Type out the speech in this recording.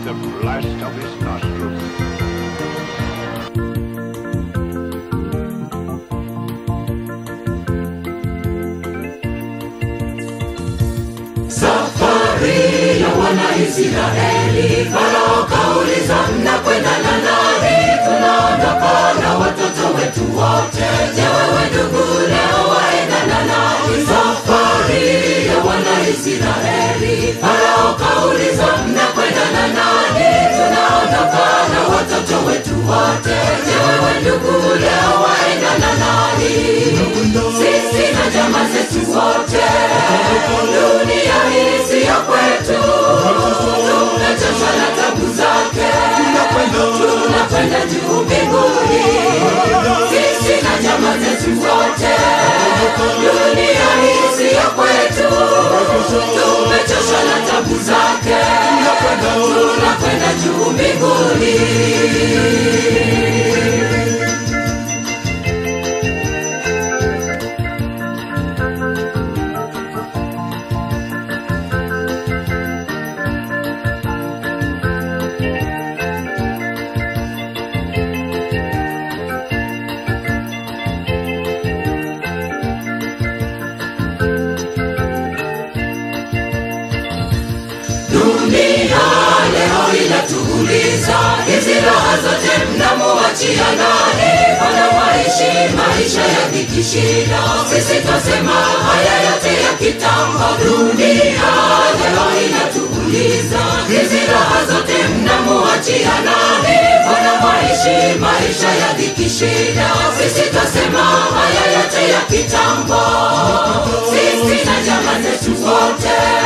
the blast of his nostrils. Safari ya wana Israeli, Farao kauliza mnakwenda na nani? Tunaondoka na watoto wetu wote. Je, wewe ndugu leo waenda na nani? Safari ya wana Israeli, Farao kauliza mnakwenda na nani? Tunaondoka na watoto wetu wote. Je, wewe ndugu leo waenda na nani? Sisi na jamaa zetu wote. Dunia hii siyo kwetu, tumechoshwa na tabu zake, tunakwenda juu mbinguni. Sisi na jamaa zetu wote. Dunia hii siyo kwetu, tumechoshwa na tabu zake, tunakwenda juu mbinguni. Dunia leo inatuuliza, hizi raha zote mnamuachia nani? Wanawaishi maisha ya dhiki shida, sisi twasema haya yote ya kitambo. Dunia leo inatuuliza, hizi raha zote mnamuachia nani? Wanawaishi maisha ya dhiki shida, sisi twasema haya yote ya kitambo. Sisi na jamaa zetu wote.